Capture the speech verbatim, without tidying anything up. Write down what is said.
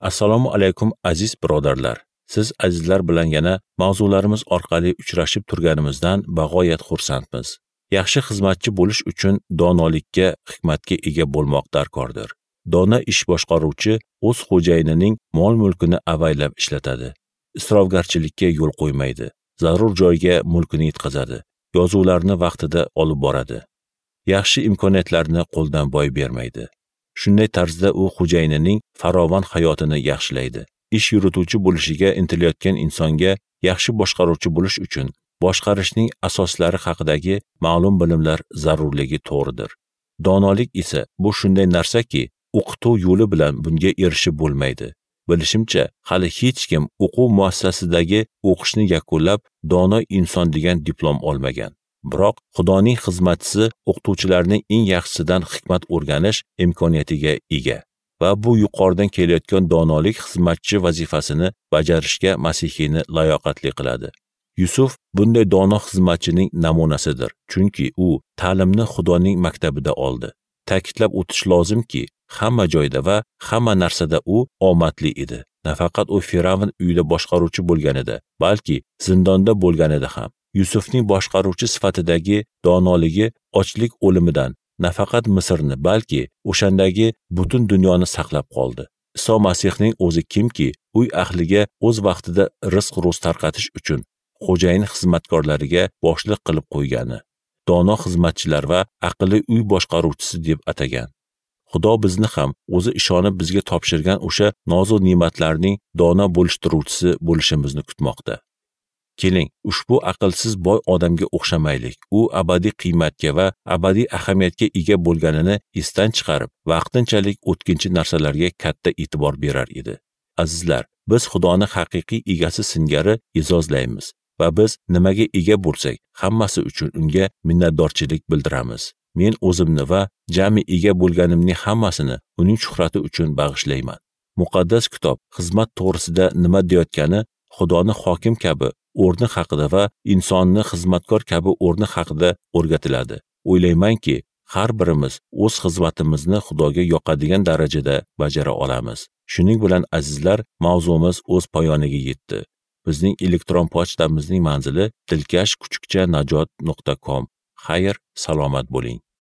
Assalomu alaykum aziz birodarlar. Siz azizlar bilan yana mavzularimiz orqali uchrashib turganimizdan bag'oyat xursandmiz. Yaxshi xizmatchi bo'lish uchun donolikka, hikmatga ega bo'lmoq darkordir. Dono ish boshqaruvchi o'z xo'jayinining mol-mulkini avaylab ishlatadi. Isrofgarchilikka yo'l qo'ymaydi. Zarur joyga mulkini yetkazadi. Yozuvlarni vaqtida olib boradi. Yaxshi imkoniyatlarni qo'ldan boy bermaydi. Shunday tarzda u xo'jayinining farovon hayotini yaxshilaydi. Ish yurituvchi bo'lishiga intilayotgan insonga yaxshi boshqaruvchi bo'lish uchun boshqarishning asoslari haqidagi ma'lum bilimlar zarurligi to'g'ridir. Donolik esa bu shunday narsaki, o'qituv yo'li bilan bunga erishib bo'lmaydi. Bilishimcha, hali hech kim o'quv muassasasidagi o'qishni yakunlab, dono inson degan diplom olmagan. Biroq Xudoning xizmatchisi o'qituvchilarning eng yaxshisidan hikmat o'rganish imkoniyatiga ega va bu yuqoridan kelayotgan donolik xizmatchi vazifasini bajarishga Masihiyni layoqatli qiladi. Yusuf bunday dono xizmatchining namunasidir, chunki u ta'limni Xudoning maktabida oldi. Ta'kidlab o'tish lozimki, hamma joyda va hamma narsada u omadli edi. Nafaqat u Firavn uyida boshqaruvchi bo'lganida, balki zindonda bo'lganida ham. Yusufning boshqaruvchi sifatidagi donoligi ochlik o'limidan nafaqat Misrni, balki o'shandagi butun dunyoni saqlab qoldi. Iso Masihning o'zi kimki, uy ahliga o'z vaqtida rizq-ro'z tarqatish uchun xo'jayin xizmatkorlariga boshliq qilib qo'ygani, dono xizmatchilar va aqlli uy boshqaruvchisi deb atagan. Xudo bizni ham o'zi ishonib bizga topshirgan o'sha nozu ne'matlarning dono bo'lishtiruvchisi bo'lishimizni kutmoqda. Keling, ushbu aqlsiz boy odamga o'xshamaylik. U abadiy qiymatga va abadiy ahamiyatga ega bo'lganini esdan chiqarib, vaqtinchalik o'tkinchi narsalarga katta e'tibor berar edi. Azizlar, biz Xudoni haqiqiy egasi singari e'zozlaymiz va biz nimaga ega bo'lsak, hammasi uchun unga minnatdorchilik bildiramiz. Men o'zimni va jami ega bo'lganimning hammasini uning shuhrati uchun bag'ishlayman. Muqaddas kitob xizmat to'g'risida nima deyotgani Xudoni hokim kabi o'rni haqida va insonni xizmatkor kabi o'rni haqida o'rgatiladi. O'ylaymanki, har birimiz o'z xizmatimizni Xudoga yoqadigan darajada bajara olamiz. Shuning bilan azizlar, mavzumiz o'z poyoniga yetdi. Bizning elektron pochtamizning manzili dilkash kuchukcha najot nuqta com. Xayr, salomat bo'ling.